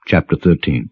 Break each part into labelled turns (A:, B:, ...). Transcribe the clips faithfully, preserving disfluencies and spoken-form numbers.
A: Chapter thirteen.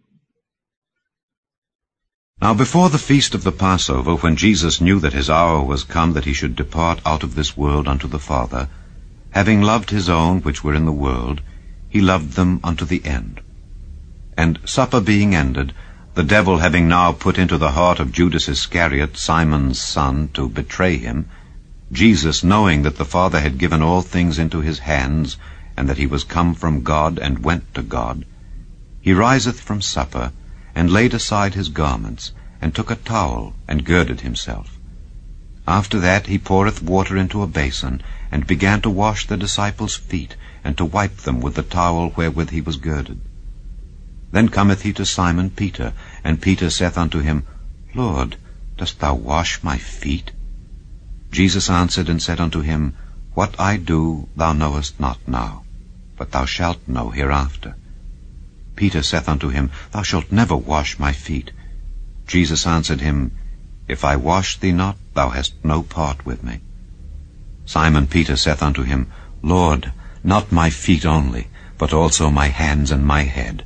B: Now before the feast of the Passover, when Jesus knew that his hour was come that he should depart out of this world unto the Father, having loved his own which were in the world, he loved them unto the end. And supper being ended, the devil having now put into the heart of Judas Iscariot, Simon's son, to betray him, Jesus, knowing that the Father had given all things into his hands, and that he was come from God and went to God, he riseth from supper, and laid aside his garments, and took a towel, and girded himself. After that he poureth water into a basin, and began to wash the disciples' feet, and to wipe them with the towel wherewith he was girded. Then cometh he to Simon Peter, and Peter saith unto him, Lord, dost thou wash my feet? Jesus answered and said unto him, What I do thou knowest not now, but thou shalt know hereafter. Peter saith unto him, Thou shalt never wash my feet. Jesus answered him, If I wash thee not, thou hast no part with me. Simon Peter saith unto him, Lord, not my feet only, but also my hands and my head.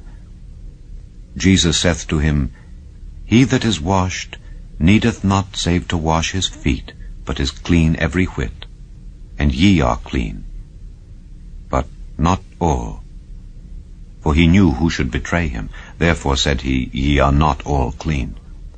B: Jesus saith to him, He that is washed needeth not save to wash his feet, but is clean every whit. And ye are clean, but not all. For he knew who should betray him. Therefore said he, Ye are not all clean.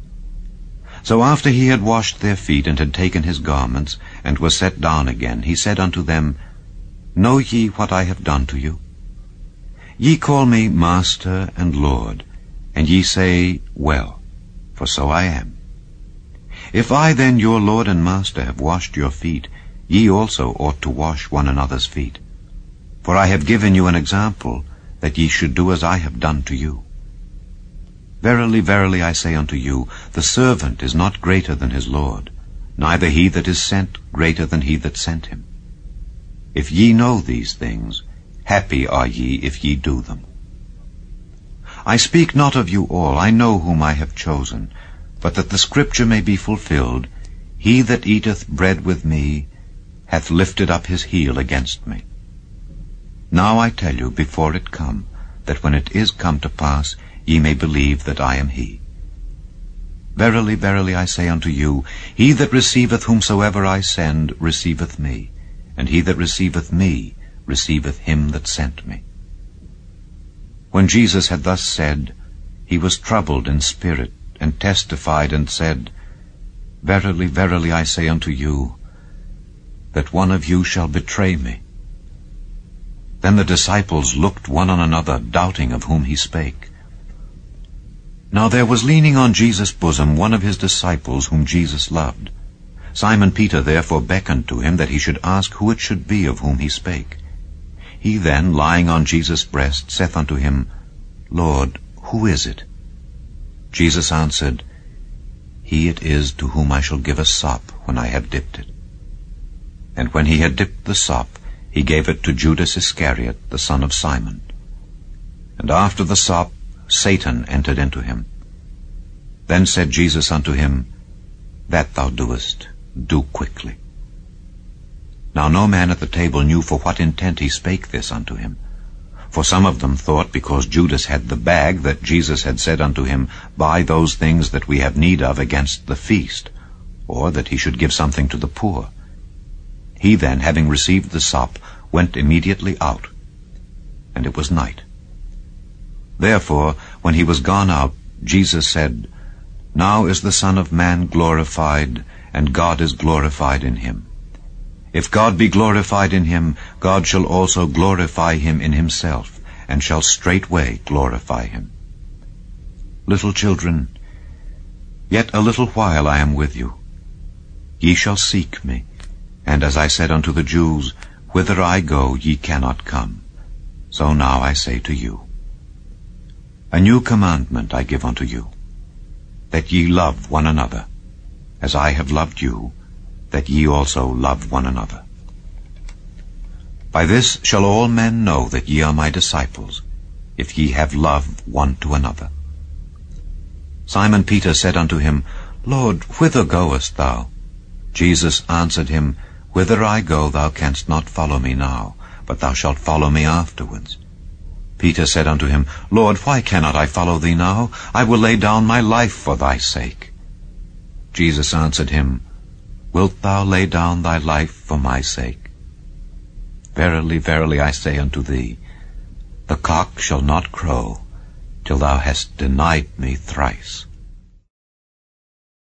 B: So after he had washed their feet, and had taken his garments, and was set down again, he said unto them, Know ye what I have done to you? Ye call me Master and Lord, and ye say, Well, for so I am. If I then, your Lord and Master, have washed your feet, ye also ought to wash one another's feet. For I have given you an example, that ye should do as I have done to you. Verily, verily, I say unto you, the servant is not greater than his Lord, neither he that is sent greater than he that sent him. If ye know these things, happy are ye if ye do them. I speak not of you all, I know whom I have chosen, but that the scripture may be fulfilled, He that eateth bread with me hath lifted up his heel against me. Now I tell you before it come, that when it is come to pass, ye may believe that I am he. Verily, verily, I say unto you, he that receiveth whomsoever I send receiveth me, and he that receiveth me receiveth him that sent me. When Jesus had thus said, he was troubled in spirit, and testified, and said, Verily, verily, I say unto you, that one of you shall betray me. Then the disciples looked one on another, doubting of whom he spake. Now there was leaning on Jesus' bosom one of his disciples whom Jesus loved. Simon Peter therefore beckoned to him that he should ask who it should be of whom he spake. He then, lying on Jesus' breast, saith unto him, Lord, who is it? Jesus answered, He it is to whom I shall give a sop when I have dipped it. And when he had dipped the sop, he gave it to Judas Iscariot, the son of Simon. And after the sop, Satan entered into him. Then said Jesus unto him, That thou doest, do quickly. Now no man at the table knew for what intent he spake this unto him. For some of them thought, because Judas had the bag, that Jesus had said unto him, Buy those things that we have need of against the feast, or that he should give something to the poor. He then, having received the sop, went immediately out, and it was night. Therefore, when he was gone out, Jesus said, Now is the Son of Man glorified, and God is glorified in him. If God be glorified in him, God shall also glorify him in himself, and shall straightway glorify him. Little children, yet a little while I am with you. Ye shall seek me, and as I said unto the Jews, Whither I go ye cannot come. So now I say to you. A new commandment I give unto you, that ye love one another, as I have loved you, that ye also love one another. By this shall all men know that ye are my disciples, if ye have love one to another. Simon Peter said unto him, Lord, whither goest thou? Jesus answered him, Whither I go thou canst not follow me now, but thou shalt follow me afterwards. Peter said unto him, Lord, why cannot I follow thee now? I will lay down my life for thy sake. Jesus answered him, Wilt thou lay down thy life for my sake? Verily, verily, I say unto thee, the cock shall not crow till thou hast denied me thrice.